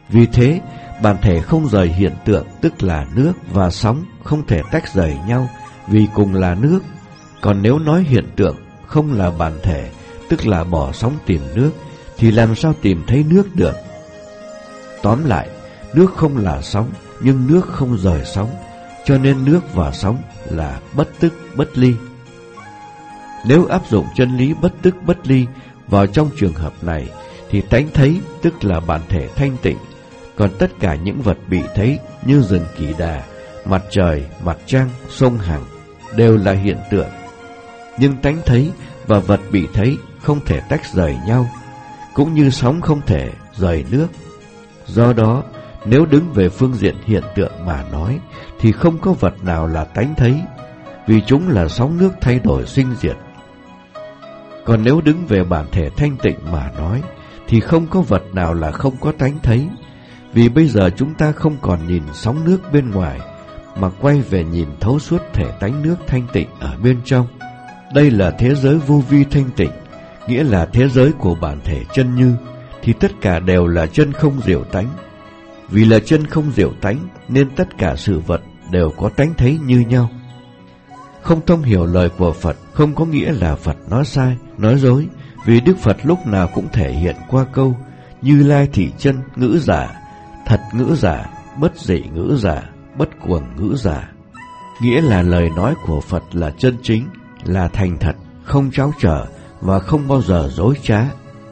S1: Vì thế, bản thể không rời hiện tượng tức là nước và sóng không thể tách rời nhau vì cùng là nước. Còn nếu nói hiện tượng không là bản thể, tức là bỏ sóng tìm nước, thì làm sao tìm thấy nước được? Tóm lại, nước không là sóng, nhưng nước không rời sóng, cho nên nước và sóng là bất tức bất ly. Nếu áp dụng chân lý bất tức bất ly vào trong trường hợp này, thì tánh thấy tức là bản thể thanh tịnh, còn tất cả những vật bị thấy như rừng Kỳ Đà, mặt trời, mặt trăng, sông Hằng đều là hiện tượng. Nhưng tánh thấy và vật bị thấy không thể tách rời nhau, cũng như sóng không thể rời nước. Do đó, nếu đứng về phương diện hiện tượng mà nói, thì không có vật nào là tánh thấy, vì chúng là sóng nước thay đổi sinh diệt. Còn nếu đứng về bản thể thanh tịnh mà nói, thì không có vật nào là không có tánh thấy, vì bây giờ chúng ta không còn nhìn sóng nước bên ngoài, mà quay về nhìn thấu suốt thể tánh nước thanh tịnh ở bên trong. Đây là thế giới vô vi thanh tịnh, nghĩa là thế giới của bản thể chân như, thì tất cả đều là chân không diệu tánh. Vì là chân không diệu tánh nên tất cả sự vật đều có tánh thấy như nhau. Không thông hiểu lời của Phật không có nghĩa là Phật nói sai, nói dối, vì Đức Phật lúc nào cũng thể hiện qua câu Như Lai thị chân ngữ giả, thật ngữ giả, bất dị ngữ giả, bất cuồng ngữ giả. Nghĩa là lời nói của Phật là chân chính, là thành thật, không tráo trở và không bao giờ dối trá.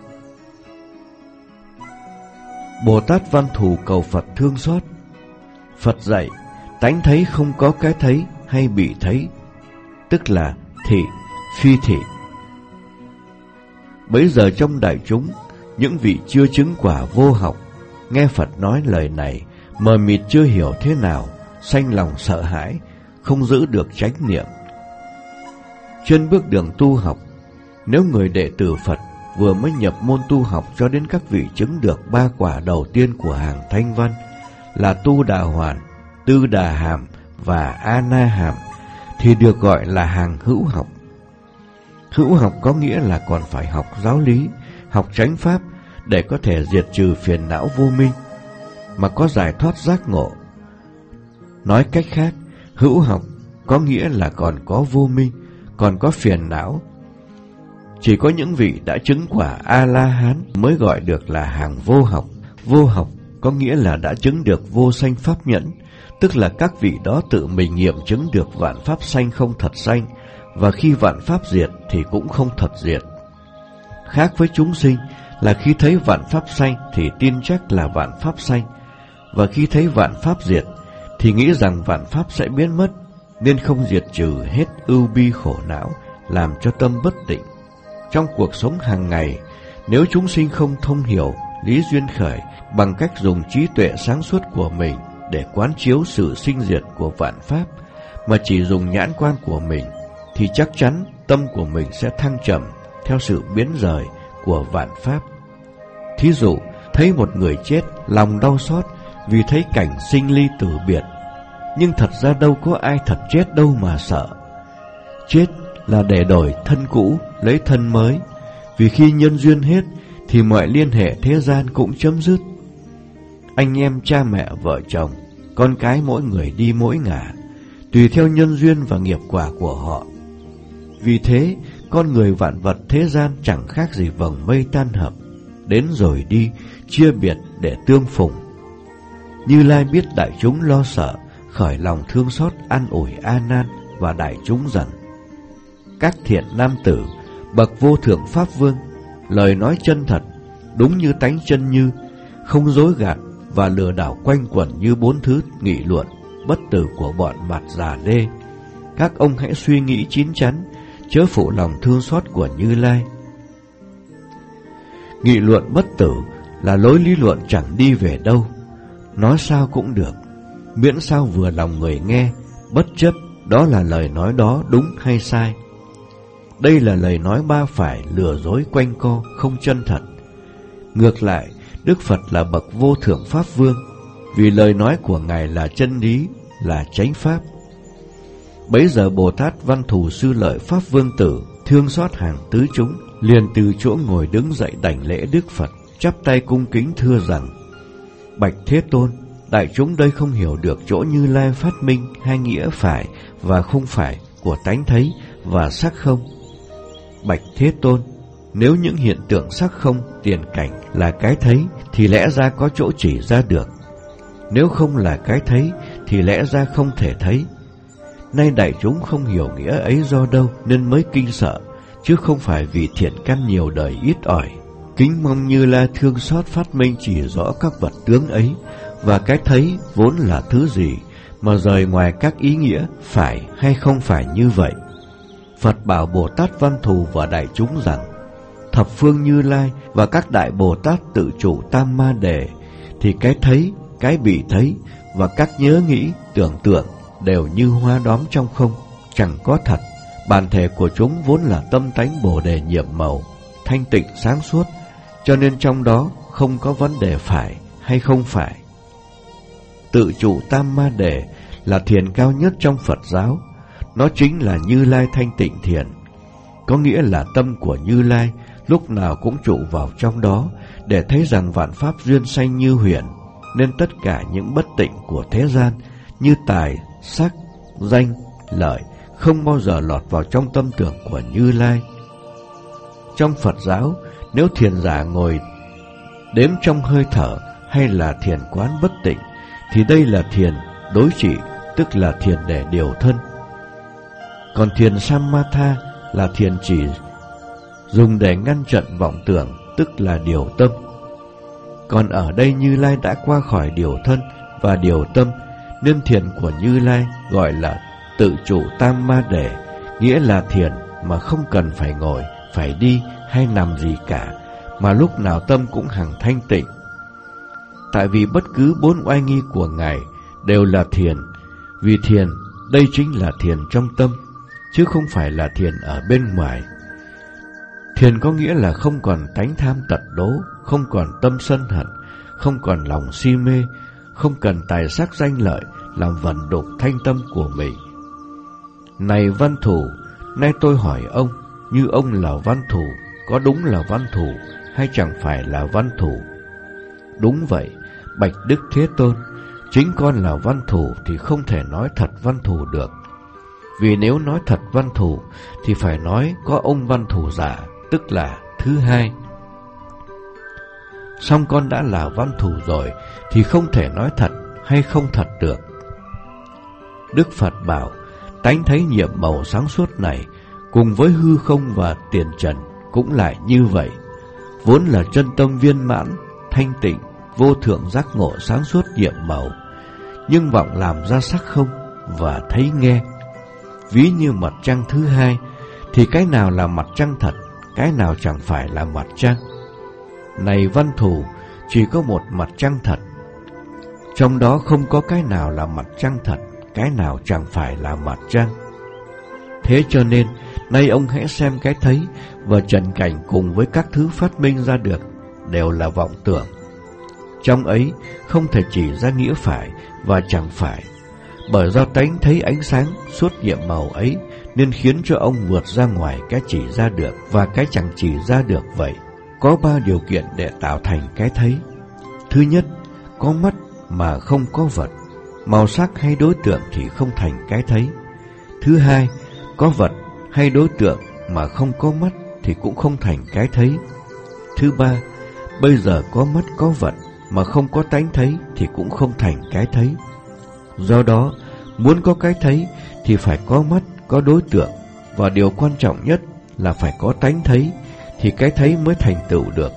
S1: Bồ Tát Văn Thù cầu Phật thương xót. Phật dạy, tánh thấy không có cái thấy hay bị thấy, tức là thị, phi thị. Bấy giờ trong đại chúng, những vị chưa chứng quả vô học, nghe Phật nói lời này, mờ mịt chưa hiểu thế nào, sanh lòng sợ hãi, không giữ được chánh niệm. Trên bước đường tu học, nếu người đệ tử Phật vừa mới nhập môn tu học cho đến các vị chứng được 3 quả đầu tiên của hàng Thanh Văn là Tu Đà Hoàn, Tư Đà Hàm và A Na Hàm, thì được gọi là hàng hữu học. Hữu học có nghĩa là còn phải học giáo lý, học chánh pháp để có thể diệt trừ phiền não vô minh, mà có giải thoát giác ngộ. Nói cách khác, hữu học có nghĩa là còn có vô minh, còn có phiền não. Chỉ có những vị đã chứng quả A-la-hán mới gọi được là hàng vô học. Vô học có nghĩa là đã chứng được vô sanh pháp nhẫn, tức là các vị đó tự mình nghiệm chứng được vạn pháp sanh không thật sanh, và khi vạn pháp diệt thì cũng không thật diệt. Khác với chúng sinh là khi thấy vạn pháp sanh thì tin chắc là vạn pháp sanh, và khi thấy vạn pháp diệt thì nghĩ rằng vạn pháp sẽ biến mất, nên không diệt trừ hết ưu bi khổ não, làm cho tâm bất định. Trong cuộc sống hàng ngày, nếu chúng sinh không thông hiểu lý duyên khởi bằng cách dùng trí tuệ sáng suốt của mình để quán chiếu sự sinh diệt của vạn pháp, mà chỉ dùng nhãn quan của mình, thì chắc chắn tâm của mình sẽ thăng trầm theo sự biến rời của vạn pháp. Thí dụ, thấy một người chết, lòng đau xót vì thấy cảnh sinh ly tử biệt, nhưng thật ra đâu có ai thật chết đâu mà sợ. Chết là để đổi thân cũ, lấy thân mới, vì khi nhân duyên hết thì mọi liên hệ thế gian cũng chấm dứt. Anh em, cha mẹ, vợ chồng, con cái mỗi người đi mỗi ngả, tùy theo nhân duyên và nghiệp quả của họ. Vì thế, con người vạn vật thế gian chẳng khác gì vầng mây tan hợp, đến rồi đi, chia biệt để tương phùng. Như Lai biết đại chúng lo sợ, khởi lòng thương xót an ủi A Nan và đại chúng rằng: các thiện nam tử, bậc vô thượng pháp vương, lời nói chân thật, đúng như tánh chân như, không dối gạt và lừa đảo quanh quẩn như 4 thứ nghị luận bất tử của bọn mặt già lê. Các ông hãy suy nghĩ chín chắn, chớ phụ lòng thương xót của Như Lai. Nghị luận bất tử là lối lý luận chẳng đi về đâu, nói sao cũng được, miễn sao vừa lòng người nghe, bất chấp đó là lời nói đó đúng hay sai. Đây là lời nói ba phải, lừa dối quanh co, không chân thật. Ngược lại, Đức Phật là bậc vô thượng pháp vương, vì lời nói của Ngài là chân lý, là chánh pháp. Bấy giờ Bồ Tát Văn Thù Sư Lợi Pháp Vương Tử thương xót hàng tứ chúng, liền từ chỗ ngồi đứng dậy đảnh lễ Đức Phật, chắp tay cung kính thưa rằng: Bạch Thế Tôn, đại chúng đây không hiểu được chỗ Như Lai phát minh hai nghĩa phải và không phải của tánh thấy và sắc không. Bạch Thế Tôn, nếu những hiện tượng sắc không tiền cảnh là cái thấy thì lẽ ra có chỗ chỉ ra được. Nếu không là cái thấy thì lẽ ra không thể thấy. Nay đại chúng không hiểu nghĩa ấy do đâu nên mới kinh sợ, chứ không phải vì thiện căn nhiều đời ít ỏi. Kính mong Như Lai thương xót phát minh chỉ rõ các vật tướng ấy, và cái thấy vốn là thứ gì mà rời ngoài các ý nghĩa phải hay không phải như vậy. Phật bảo Bồ Tát Văn Thù và đại chúng rằng, thập phương Như Lai và các đại Bồ Tát tự chủ Tam Ma Đề thì cái thấy, cái bị thấy và các nhớ nghĩ, tưởng tượng đều như hoa đóm trong không, chẳng có thật. Bản thể của chúng vốn là tâm tánh Bồ Đề nhiệm màu, thanh tịnh sáng suốt, cho nên trong đó không có vấn đề phải hay không phải. Tự trụ Tam Ma Đề là thiền cao nhất trong Phật giáo. Nó chính là Như Lai thanh tịnh thiền, có nghĩa là tâm của Như Lai lúc nào cũng trụ vào trong đó để thấy rằng vạn pháp duyên sanh như huyền, nên tất cả những bất tịnh của thế gian như tài, sắc, danh, lợi không bao giờ lọt vào trong tâm tưởng của Như Lai. Trong Phật giáo, nếu thiền giả ngồi đếm trong hơi thở hay là thiền quán bất tịnh thì đây là thiền đối trị, tức là thiền để điều thân. Còn thiền Samatha là thiền chỉ dùng để ngăn chặn vọng tưởng, tức là điều tâm. Còn ở đây Như Lai đã qua khỏi điều thân và điều tâm, nên thiền của Như Lai gọi là tự trụ Tam Ma Đề, nghĩa là thiền mà không cần phải ngồi, phải đi hay nằm gì cả, mà lúc nào tâm cũng hằng thanh tịnh. Tại vì bất cứ bốn oai nghi của Ngài đều là thiền, vì thiền đây chính là thiền trong tâm, chứ không phải là thiền ở bên ngoài. Thiền có nghĩa là không còn tánh tham tật đố, không còn tâm sân hận, không còn lòng si mê, không cần tài sắc danh lợi làm vần đục thanh tâm của mình. Này Văn Thù, nay tôi hỏi ông, như ông là Văn Thù, có đúng là Văn Thù hay chẳng phải là Văn Thù? Đúng vậy, bạch Đức Thế Tôn, chính con là Văn Thù thì không thể nói thật Văn Thù được. Vì nếu nói thật Văn Thù thì phải nói có ông Văn Thù giả, tức là thứ hai. Song con đã là Văn Thù rồi thì không thể nói thật hay không thật được. Đức Phật bảo, tánh thấy nhiệm màu sáng suốt này cùng với hư không và tiền trần cũng lại như vậy, vốn là chân tâm viên mãn, thanh tịnh, vô thượng giác ngộ sáng suốt nhiệm màu, nhưng vọng làm ra sắc không và thấy nghe. Ví như mặt trăng thứ hai thì cái nào là mặt trăng thật, cái nào chẳng phải là mặt trăng. Này Văn Thù, chỉ có một mặt trăng thật, trong đó không có cái nào là mặt trăng thật, cái nào chẳng phải là mặt trăng. Thế cho nên nay ông hãy xem cái thấy và trần cảnh cùng với các thứ phát minh ra được đều là vọng tưởng. Trong ấy không thể chỉ ra nghĩa phải và chẳng phải, bởi do tánh thấy ánh sáng suốt nhiệm màu ấy nên khiến cho ông vượt ra ngoài cái chỉ ra được và cái chẳng chỉ ra được vậy. Có ba điều kiện để tạo thành cái thấy. Thứ nhất, có mắt mà không có vật, màu sắc hay đối tượng thì không thành cái thấy. Thứ hai, có vật hay đối tượng mà không có mắt thì cũng không thành cái thấy. Thứ ba, bây giờ có mắt có vật mà không có tánh thấy thì cũng không thành cái thấy. Do đó, muốn có cái thấy thì phải có mắt, có đối tượng, và điều quan trọng nhất là phải có tánh thấy thì cái thấy mới thành tựu được.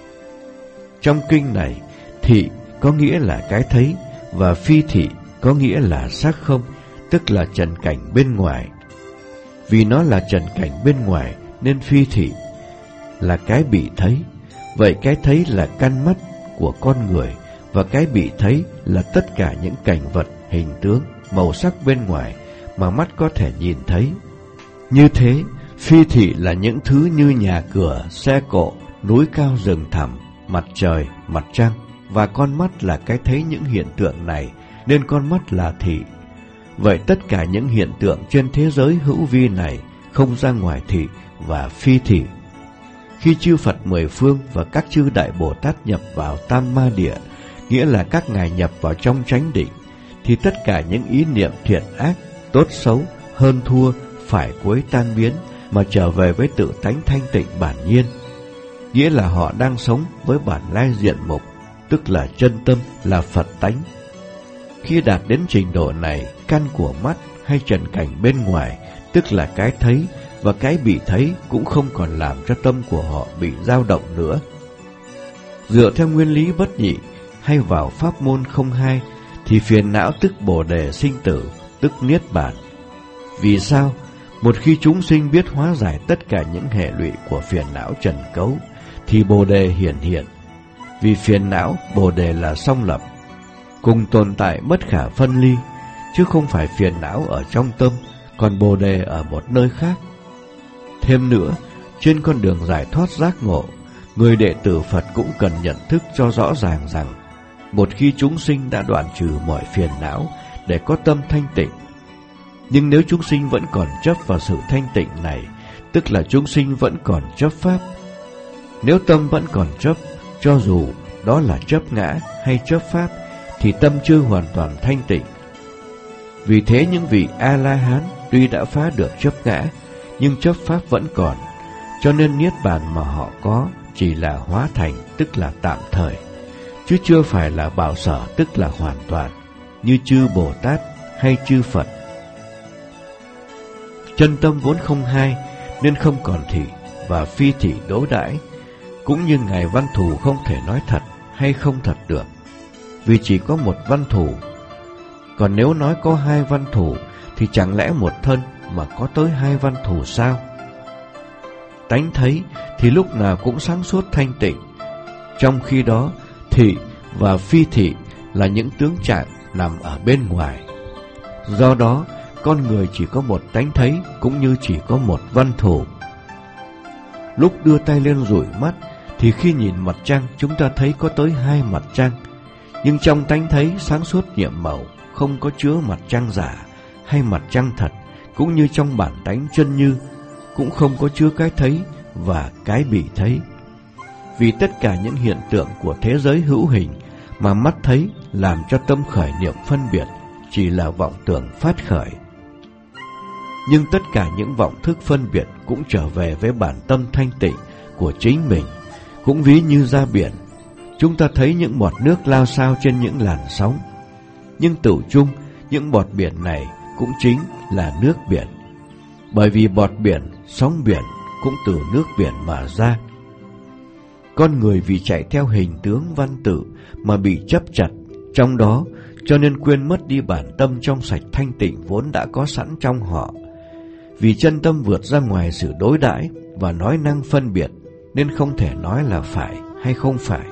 S1: Trong kinh này, thị có nghĩa là cái thấy và phi thị có nghĩa là sắc không, tức là trần cảnh bên ngoài. Vì nó là trần cảnh bên ngoài nên phi thị là cái bị thấy. Vậy cái thấy là căn mắt của con người, và cái bị thấy là tất cả những cảnh vật, hình tướng, màu sắc bên ngoài mà mắt có thể nhìn thấy. Như thế, phi thị là những thứ như nhà cửa, xe cộ, núi cao rừng thẳm, mặt trời, mặt trăng, và con mắt là cái thấy những hiện tượng này, nên con mắt là thị. Vậy tất cả những hiện tượng trên thế giới hữu vi này không ra ngoài thị và phi thị. Khi chư Phật mười phương và các chư Đại Bồ Tát nhập vào Tam Ma Địa nghĩa là các ngài nhập vào trong chánh định, thì tất cả những ý niệm thiện ác, tốt xấu, hơn thua phải cuối tan biến mà trở về với tự tánh thanh tịnh bản nhiên. Nghĩa là họ đang sống với bản lai diện mục, tức là chân tâm, là Phật tánh. Khi đạt đến trình độ này, căn của mắt hay trần cảnh bên ngoài, tức là cái thấy và cái bị thấy, cũng không còn làm cho tâm của họ bị dao động nữa. Dựa theo nguyên lý bất nhị hay vào pháp môn không hai, thì phiền não tức bồ đề sinh tử, tức niết bàn. Vì sao? Một khi chúng sinh biết hóa giải tất cả những hệ lụy của phiền não trần cấu, thì bồ đề hiển hiện. Vì phiền não, bồ đề là song lập, cùng tồn tại bất khả phân ly, chứ không phải phiền não ở trong tâm, còn bồ đề ở một nơi khác. Thêm nữa, trên con đường giải thoát giác ngộ, người đệ tử Phật cũng cần nhận thức cho rõ ràng rằng, một khi chúng sinh đã đoạn trừ mọi phiền não để có tâm thanh tịnh, nhưng nếu chúng sinh vẫn còn chấp vào sự thanh tịnh này, tức là chúng sinh vẫn còn chấp pháp. Nếu tâm vẫn còn chấp, cho dù đó là chấp ngã hay chấp pháp, thì tâm chưa hoàn toàn thanh tịnh. Vì thế những vị A-la-hán tuy đã phá được chấp ngã, nhưng chấp pháp vẫn còn, cho nên niết bàn mà họ có chỉ là hóa thành, tức là tạm thời, chứ chưa phải là bảo sở, tức là hoàn toàn, như chư Bồ Tát hay chư Phật. Chân tâm vốn không hai, nên không còn thị và phi thị đối đãi, cũng như Ngài Văn Thù không thể nói thật hay không thật được, vì chỉ có một văn thù. Còn nếu nói có hai văn thù, thì chẳng lẽ một thân mà có tới hai văn thù sao? Tánh thấy thì lúc nào cũng sáng suốt thanh tịnh, trong khi đó thị và phi thị là những tướng trạng nằm ở bên ngoài. Do đó, con người chỉ có một tánh thấy, cũng như chỉ có một văn thù. Lúc đưa tay lên dụi mắt, thì khi nhìn mặt trăng chúng ta thấy có tới hai mặt trăng, nhưng trong tánh thấy sáng suốt nhiệm màu, không có chứa mặt trăng giả hay mặt trăng thật, cũng như trong bản tánh chân như cũng không có chứa cái thấy và cái bị thấy. Vì tất cả những hiện tượng của thế giới hữu hình mà mắt thấy làm cho tâm khởi niệm phân biệt chỉ là vọng tưởng phát khởi. Nhưng tất cả những vọng thức phân biệt cũng trở về với bản tâm thanh tịnh của chính mình. Cũng ví như ra biển, chúng ta thấy những bọt nước lao xao trên những làn sóng, nhưng tựu chung những bọt biển này cũng chính là nước biển, bởi vì bọt biển, sóng biển cũng từ nước biển mà ra. Con người vì chạy theo hình tướng văn tự mà bị chấp chặt trong đó, cho nên quên mất đi bản tâm trong sạch thanh tịnh vốn đã có sẵn trong họ. Vì chân tâm vượt ra ngoài sự đối đãi và nói năng phân biệt, nên không thể nói là phải hay không phải.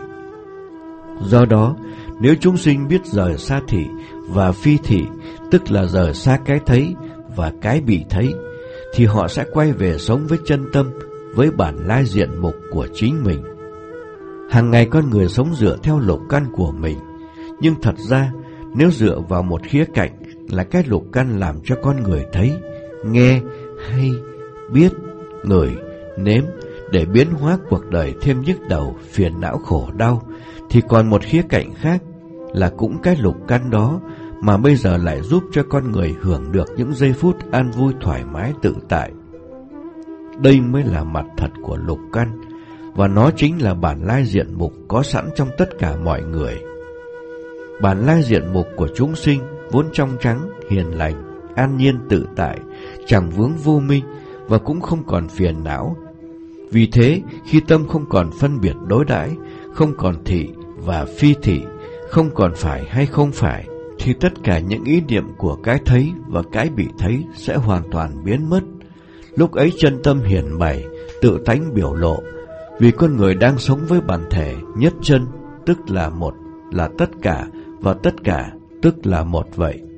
S1: Do đó, nếu chúng sinh biết rời xa thị và phi thị, tức là rời xa cái thấy và cái bị thấy, thì họ sẽ quay về sống với chân tâm, với bản lai diện mục của chính mình. Hàng ngày con người sống dựa theo lục căn của mình, nhưng thật ra nếu dựa vào một khía cạnh là cái lục căn làm cho con người thấy, nghe, hay, biết, ngửi, nếm để biến hóa cuộc đời thêm nhức đầu, phiền não khổ đau, thì còn một khía cạnh khác là cũng cái lục căn đó mà bây giờ lại giúp cho con người hưởng được những giây phút an vui thoải mái tự tại. Đây mới là mặt thật của lục căn, và nó chính là bản lai diện mục có sẵn trong tất cả mọi người. Bản lai diện mục của chúng sinh vốn trong trắng, hiền lành, an nhiên tự tại, chẳng vướng vô minh và cũng không còn phiền não. Vì thế, khi tâm không còn phân biệt đối đãi, không còn thị và phi thị, không còn phải hay không phải, thì tất cả những ý niệm của cái thấy và cái bị thấy sẽ hoàn toàn biến mất. Lúc ấy chân tâm hiển bày, tự tánh biểu lộ, vì con người đang sống với bản thể nhất chân, tức là một, là tất cả, và tất cả tức là một vậy.